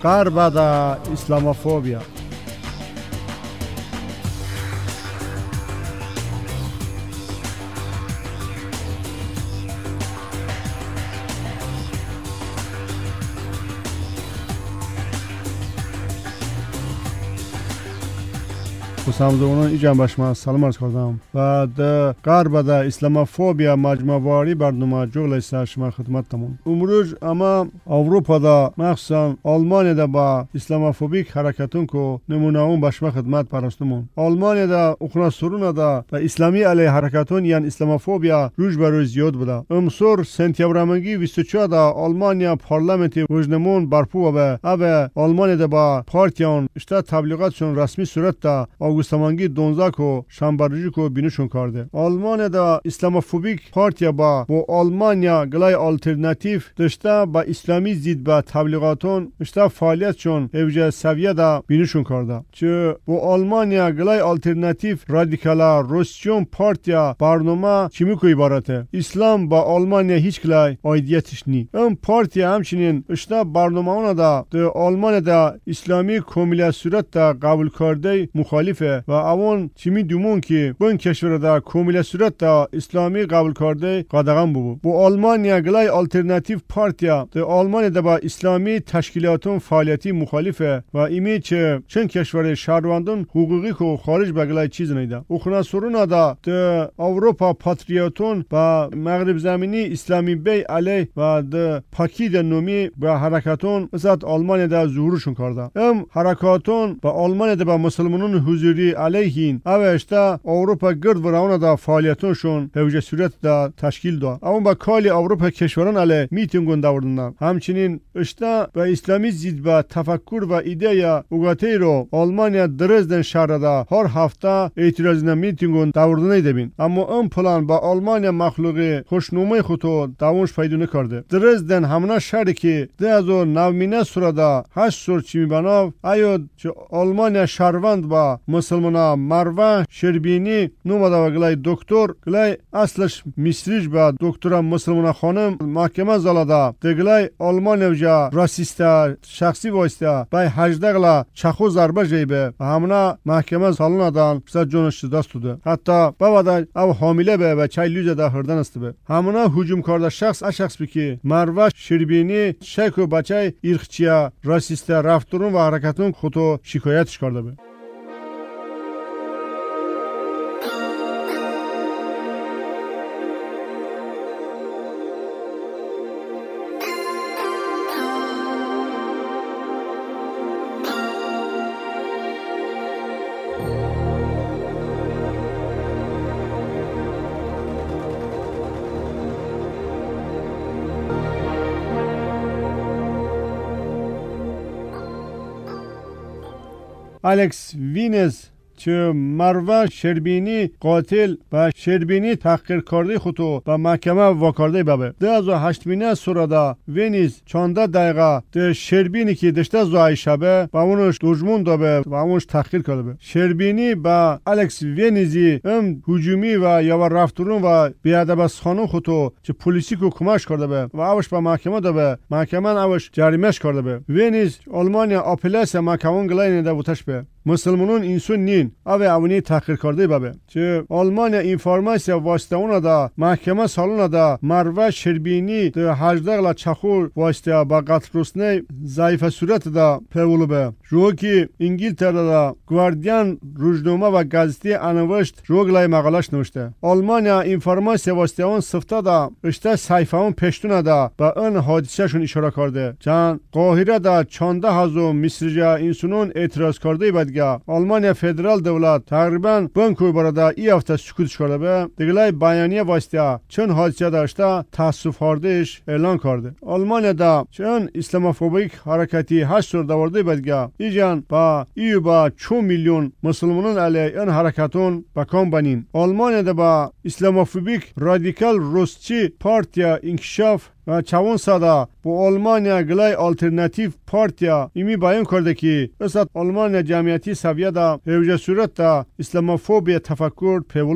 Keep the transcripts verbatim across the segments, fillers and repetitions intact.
غرب دا اسلاموفوبیا. سامزونان ایجان باشما سلام عرض کردم و در غرب دا اسلاموفوبیا مجموعی برنامه جوگل است شما خدمت تمام. امروز اما اروپا دا مخصوصا آلمان دا با اسلاموفوبیک حرکتون کو نمونه اون باشما خدمت پرستمون. آلمان دا اوکراین دا و اسلامی علیه حرکتون یعنی اسلاموفوبیا روز به روز زیاد بوده. امسال سپتامبرمگی بیست و چهار دا آلمانیا پارلمانت وجنمون برپو به او آلمان دا با پارتیان اشتا تبلیغاتشون رسمی صورت دا آگوستمانگی دونزده کو شنبرجی کو بینشون کرده. آلمان دا اسلاموفوبیک پارتیا با با آلمانیا گلای آلترناتیف داشته با اسلامی زید با تبلیغاتون اشتا فعالیتشون اوج سویه دا بینشون کرده. چه با آلمانیا گلای آلترناتیف رادیکالا روسیون پارتیا برنامه چیمی کو عبارته. اسلام با آلمانیا هیچ گلای ایدیتش نی. ام پارتیا همچنین اشتا برنامه اونا دا د آلمان دا اسلامی کاملا صورت دا قبول کرده مخالف و اون چیمی دومون که بون کشور دا کاملا صورت دا اسلامی قبول کرده قدغن بو. با آلمانیا گلای آلترناتیو پارتیا دا آلمان دا با اسلامی تشکیلاتون فعالیتی مخالفه و ایمی چه چند کشور شهروندان حقوقی کو خارج بگلای چیز نیده. اوکراین دا دا اروپا پاتریوتون با مغرب زمینی اسلامی بی علی و دا پاکید نومی با حرکاتون مثل آلمان دا ظهورشون کرده. ام حرکاتون با آلمان دا با مسلمانان حضوری علیهین اوشتا اروپا گرد و روان دا فعالیتونشون هوجه صورت دا تشکیل دا. اون با کالی اروپا کشوران علی میتینگون داوردن. همچنین اشتا با اسلامی زید با تفکر و ایده اوگاتی رو آلمانیا درزدن شهر دا هر هفته اعتراضی میتینگون داوردن دبین. اما اون پلان با آلمانیا مخلوق خوشنومه خودو داونش پیدا نکرده. درزدن همنا شهری که ده از نومینه سرادا هشت سور چیمی بناو ایو چه آلمانیا شهروند با مسلمانا مروه شربینی نومده و گلای دکتر گلای اصلش مصریج با دکتر مسلمانا خانم محکمه زالاده ده گلای آلمان وجا راسیسته شخصی واسطه بای هجده گلا چخو ضربه جیبه و همنا محکمه سالونه دان بسید جونش دست دوده. حتی بابده او حامله به و چای لیوزه ده هردن است به. همنا هجوم کرده شخص اشخص بکی مروه شربینی شک و بچه ایرخچیه راسیسته رفتارون و حرکتون خودو شکایتش کرده به. الکس وینز چه مروه شربینی قاتل و شربینی تحقیر کرده خودو و محکمه واکرده بابه. ده از هشت مینه سرادا وینیز چانده دقیقه ده شربینی که دشته زوهای شبه و اونش دجمون دابه و اونش تحقیر کرده به. شربینی با الکس وینیزی ام هجومی و یا رفتارون و بیادب از خانون خودو چه پلیسی کو کمش کرده به و اوش با محکمه دابه. محکمه اوش جریمهش کرده به. وینیز آلمانیا آپلاس محکمون گلای نده بوتش به. مسلمانون اینسون نین اوه اونی تحقیر کرده بابه. چه آلمانیا اینفارماسیا واسطه اونا دا محکمه سالونا دا مروه شربینی ده هجده گلا چخور واسطه با قتل رسنه ضعیف صورت دا پیولو به. جو که انگلتره دا گواردین روزنامه و گازتی انوشت جو گلای مقالش نوشته. آلمانیا اینفارماسیا واسطه اون سفته دا اشته صحیفه اون پشتونه دا با اون حادثه شون اشاره کرده. چند قاهره دا چانده هزو مصرجا اینسونون اعتراض کرده بد آلمانیا فدرال دولت تقریبا بانکوی برادا ای هفته سکوتش کرده به. دیگلای بیانیه واسطه چون حادثه داشته تاسف هاردهش اعلان کرده. آلمانیا دا چون اسلاموفوبیک حرکتی هشت سور داورده بدگه ایجان با ایو با چو میلیون مسلمانان علیه این حرکتون بکام بنین. آلمانیا دا با اسلاموفوبیک رادیکال روسچی پارتیا انکشاف و چوان ساده با آلمانیا گلای آلترناتیو پارتیا ایمی بیان کرده که اصلا آلمانیا جمعیتی سویه دا هوجه صورت دا اسلاموفوبیا تفکر پیولو بوده.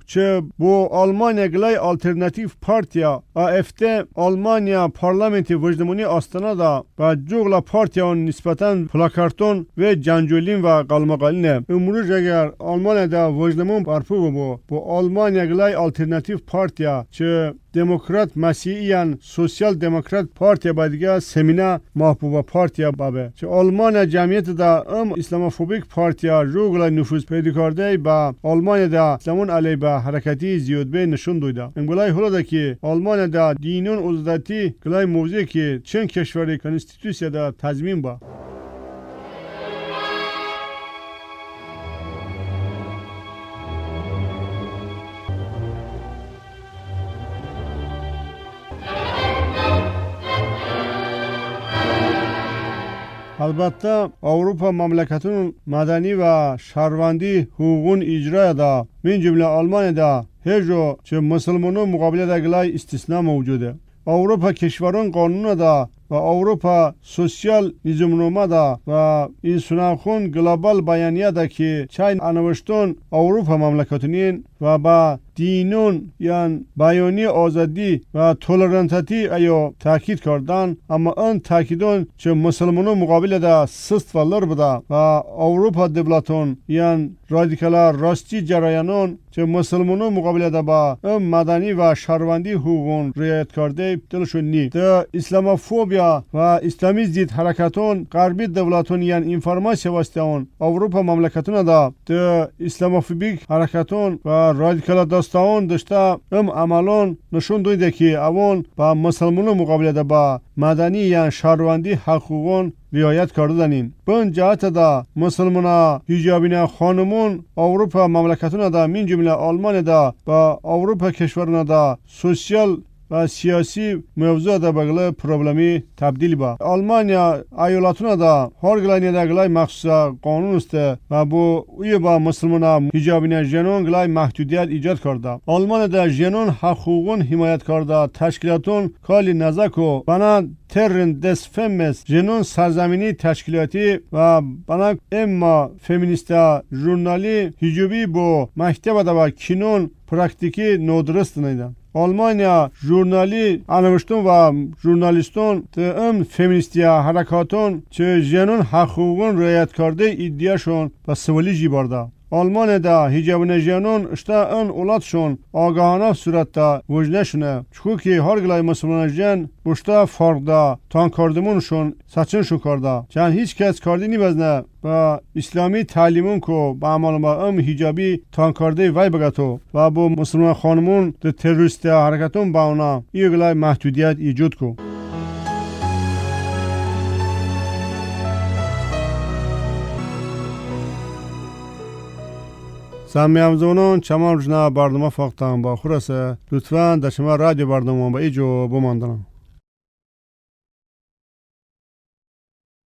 چه بو آلمانیا گلای آلترناتیو پارتیا افته آلمانیا پارلمانتی وجدمونی آستانا دا و جوغلا پارتیا نسبتاً پلاکارتون و جنجولین و قلمقالینه. امروز اگر آلمانیا دا وجدمون برپو بو بو آلمانیا گلای آلترناتیو پارتیا چه دموکرات مسیحیان سوسیال دموکرات پارتیا بادیگه سمینا محبوبه پارتیا بابه چه آلمان جمعیت دا ام اسلاموفوبیک پارتیا جوغلا نفوذ پیدا کرده با آلمان دا اسلامون علی با حرکتی زیاد به نشون دویده. انگولای هلا دا که آلمان دا دینون عزدتی گلای موضوعی که چند کشوری کنستیتوسیا دا تضمین با. البته اروپا مملکتون مدنی و شهروندی حقوقون اجرا دا من جمله آلمان دا هجو چه مسلمانو مقابله دا گلای استثناء موجوده. اروپا کشوران قانون دا و اروپا سوسیال نظامنامه دا و این سناخون گلوبال بیانیه دا که چای انوشتون اروپا مملکتونین و با دینون یعنی بیانی آزادی و تولرانتی ایو تاکید کردن اما آن تاکیدون چه مسلمانو مقابل دا سست و لر بوده و اروپا دولتون یعنی رادیکالا راستی جریانون چه مسلمانو مقابل دا با مدنی و شهروندی حقوقون رعایت کرده دلشون نی. دا اسلاموفوبیا و اسلامی ضد حرکتون غربی دولتون یعنی انفرماسیون واسطون اروپا مملکتون دا دا اسلاموفوبیک حرکتون و رادیکالا داستان داشته ام عملان نشون دویده که اوان با مسلمانو مقابله دا با مدنی یعنی شهروندی حقوقون رعایت کردنین. بن جهت دا مسلمانا حجابین خانمون اروپا مملکتون دا من جمله آلمان دا با اروپا کشورنا دا سوسیال و سیاسی موضوع دا بگله پروبلمی تبدیل با. آلمانیا ایالاتون دا هر گلای دا گلای مخصوص قانون است و بو اوی با مسلمانا حجابین جنون گلای محدودیت ایجاد کرده. آلمان دا جنون حقوقون حمایت کرده. تشکیلاتون کالی نزاکو بنا ترن دس فمس جنون سرزمینی تشکیلاتی و بنا اما فمینیستا ژورنالی حجابی بو مکتب دا و کینون پرکتیکی نودرست نیدن. آلمانیا ژورنالی انوشتون و ژورنالیستون ام فمینیستیا حرکاتون چه جنون حقوقون رعایت کرده ایدیاشون و سوالی جی برده. آلمان دا حجابین جنون اشتا ان اولادشون آگاهانه صورت دا وجنشونه چکو که هر گلای مسلمان جن بشتا فرق دا تان کردمونشون سچنشون کرده چند هیچ کس کردی نی بزنه و اسلامی تعلیمون کو با عمال با ام حجابی تان کرده وی بگتو و با مسلمان خانمون ده تروریست حرکتون با اونا ای گلای محدودیت ایجاد کو. سامی زونون چمان رجنا برنامه فاقتان با خورسه لطفاً در شما رادیو برنامه با ایجو بماندن.